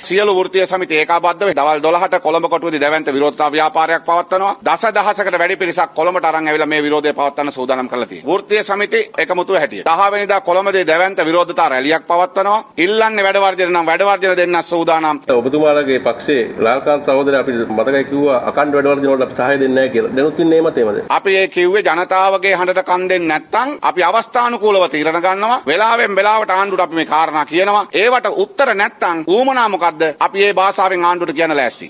සියලු වෘත්තීය සමිති ඒකාබද්ධව දවල් 12ට කොළඹ කොටුවේදී දැවැන්ත විරෝධතා ව්‍යාපාරයක් පවත්වනවා. දසදහසකට වැඩි පිරිසක් කොළඹට අරන් ඇවිල්ලා මේ විරෝධය පවත්වන්න සූදානම් කරලා තියෙනවා. වෘත්තීය සමිති එකමුතුව හැටියට 10 වෙනිදා කොළඹදී දැවැන්ත විරෝධතා රැලියක් පවත්වනවා. ඉල්ලන්නේ වැඩ වර්ජන නම් වැඩ වර්ජන දෙන්න සූදානම්. ඔබතුමාලගේ පක්ෂයේ ලාල්කාන්ත සහෝදරයා අපිට මතකයි කිව්වා අකණ්ඩ වැඩ වර්ජන වලට අපි සහාය දෙන්නේ නැහැ කියලා. දැනුත් ඉන්නේ මේ මතේමද? අපි ඒ කිව්වේ ජනතාවගේ හඬට කන් දෙන්නේ නැත්නම් අපි අවස්ථානුකූලව තීරණ ගන්නවා. වෙලාවෙන් වෙලාවට ආණ්ඩුවට අපි මේ කාරණා කියනවා. ඒවට උත්තර නැත්නම් ඌමනා මොකද්ද? අපි මේ භාෂාවෙන් ආණ්ඩුවට කියන්න ලෑස්ති.